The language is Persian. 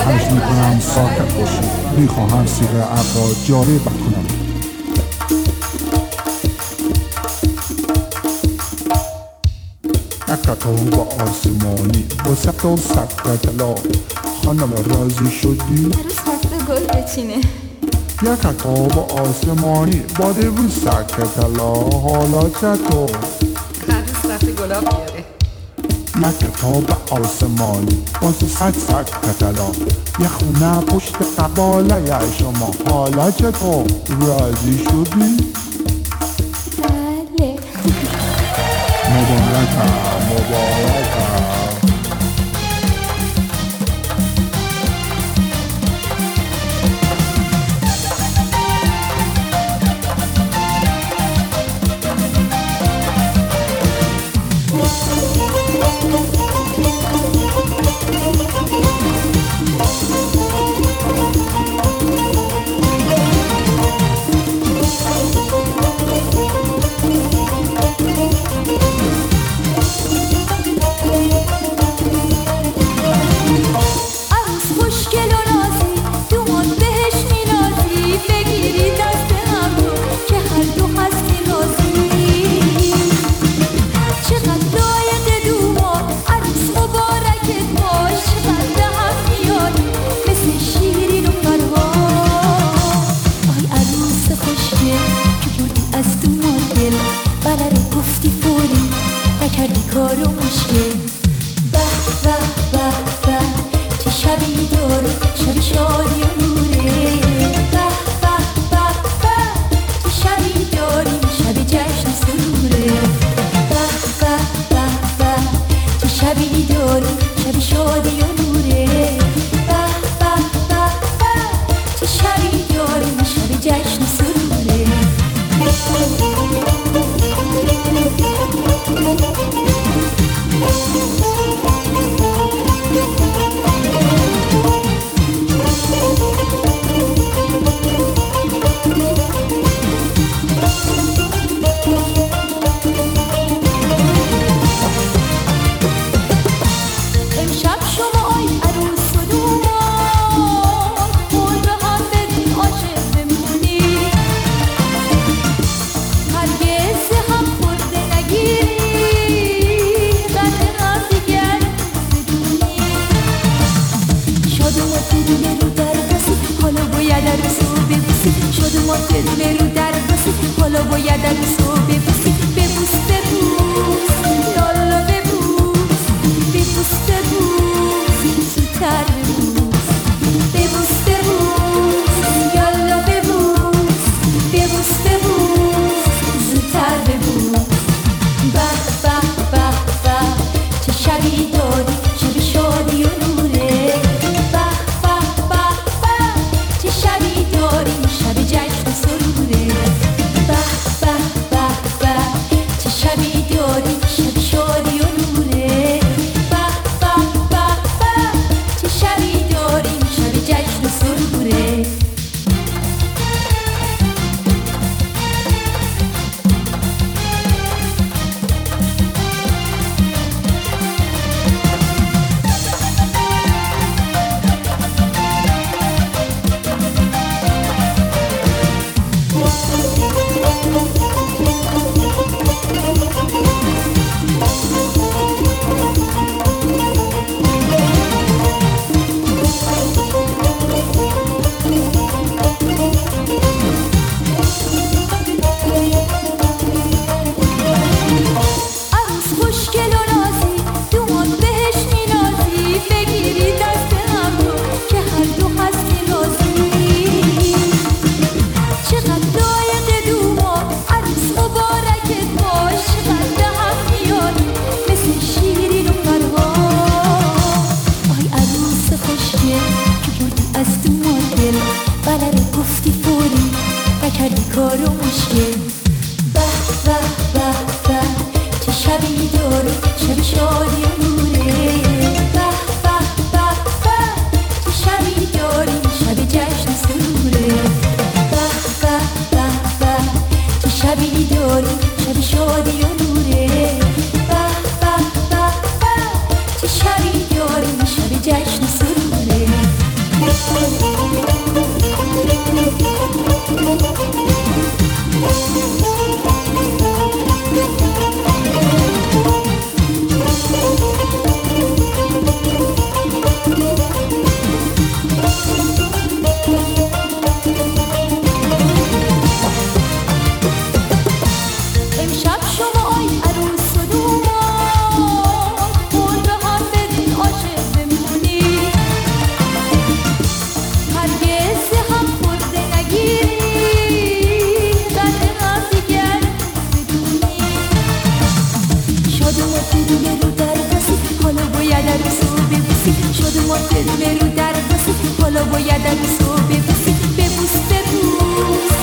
خواهش میکنم ساکت باشید. میخواهم سیغه عقل را جاری بکنم. یک کتاب آسمانی با سبت و سبت طلا. خانم راضی شدی؟ عروس خسته گل بچینه. یک کتاب آسمانی با دیو سک طلا. حالا چطور؟ عروس رفته گلاب بیاره. یک کتاب آسمانی با سک طلا. یک خونه پشت قباله شما. حالا چطور؟ راضی شدی؟ بله. مبارکم مبارکم. کارو مشکل به به به به چه شبی داره شب شادی و نوره به به به به چه شبی داریم شب جشن سروره به به به به چه شبی داریم شب شادی و نوره به به به به چه شبی داریم شب جشن سروره بدون رو در بسی حالا باید عروسو ببوسی ببوس ببوس لالا ببوس ببوس ببوس زودتر ببوس ببوس ببوس یالا ببوس ببوس ببوس زودتر ببوس به به به به چه شبی داری شب شادی و نوره به به به به چه شبی داری شب جشن سروره به به به به چه شبی داری شب شادی و نوره به به به به چه شبی داری شب جشن سروره کارو مشکل به به به به چه شبی داره شب شادی و نوره به به به به چه شبی داریم شب جشن سروره به به به به چه شبی داریم شب شادی و نوره به به به به چه شبی داریم شب جشن سروره بدون رو در باسی حالا باید عروسو ببوسی شد ما بدون رو در باسی حالا باید عروسو ببوسی ببوس ببوس